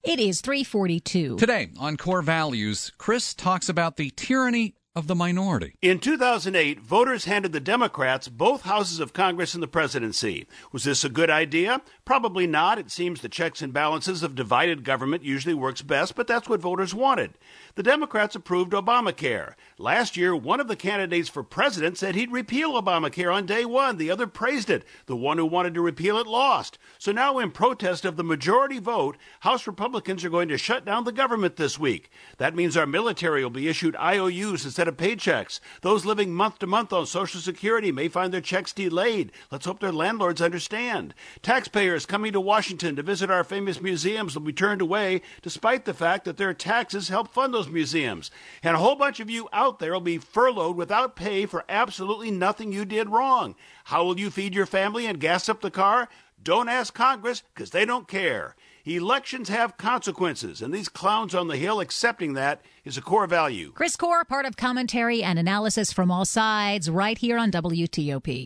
It is 3:42. Today on Core Values, Chris talks about the tyranny of the minority. In 2008, voters handed the Democrats both houses of Congress and the presidency. Was this a good idea? Probably not. It seems the checks and balances of divided government usually works best, but that's what voters wanted. The Democrats approved Obamacare. Last year, one of the candidates for president said he'd repeal Obamacare on day one. The other praised it. The one who wanted to repeal it lost. So now, in protest of the majority vote, House Republicans are going to shut down the government this week. That means our military will be issued IOUs instead of paychecks. Those living month to month on Social Security may find their checks delayed. Let's hope their landlords understand. Taxpayers coming to Washington to visit our famous museums will be turned away despite the fact that their taxes help fund those museums. And a whole bunch of you out there will be furloughed without pay for absolutely nothing you did wrong. How will you feed your family and gas up the car? Don't ask Congress, because they don't care. Elections have consequences, and these clowns on the Hill accepting that is a core value. Chris Core, part of commentary and analysis from all sides, right here on WTOP.